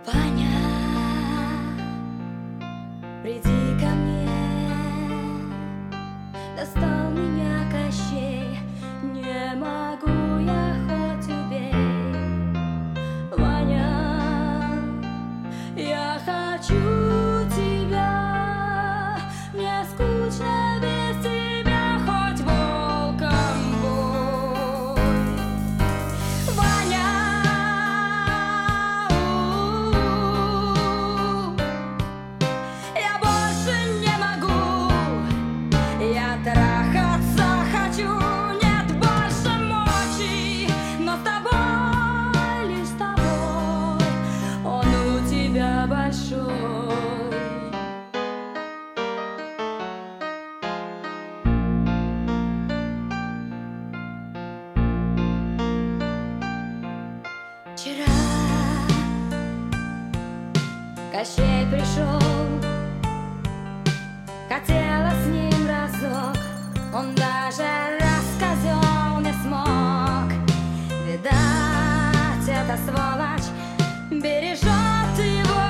Ваня, приди ко мне, достал меня Кощей, не могу я хоть убей. Ваня, я хочу тебя, мне скучно без тебя, хоть волком бой. Ваня, я больше не могу, я трахаться хочу, нет больше мочи, но с тобой, лишь с тобой, он у тебя большой. Вчера Кощей пришел, хотела с ним разок, он даже рассказал не смог. Видать, эта сволочь бережет его,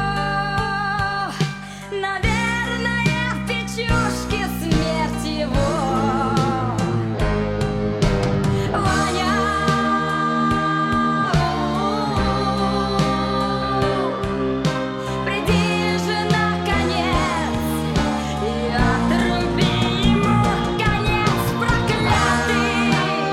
наверное, в печушке смерть его. Ваня, приди же наконец и отруби ему конец, проклятый.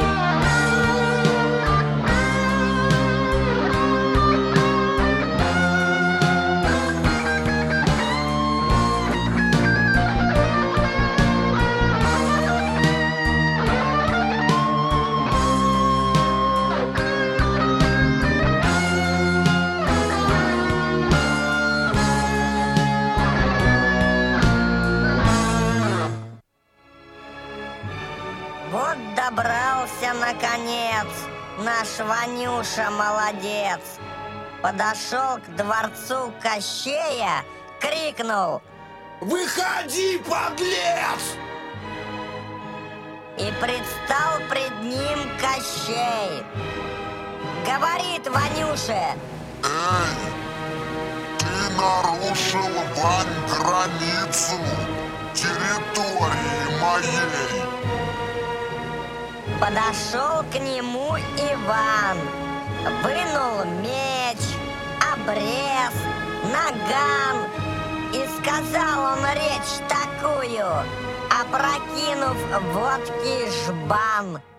Вот добрался наконец наш Ванюша молодец. Подошел к дворцу Кощея, крикнул: Выходи, подлец! и предстал пред ним Кощей. Говорит Ванюше: Эй, ты нарушил, Вань, границу территории моей. Подошел к нему Иван, вынул меч, обрез, наган, и сказал он речь такую, опрокинув водки жбан: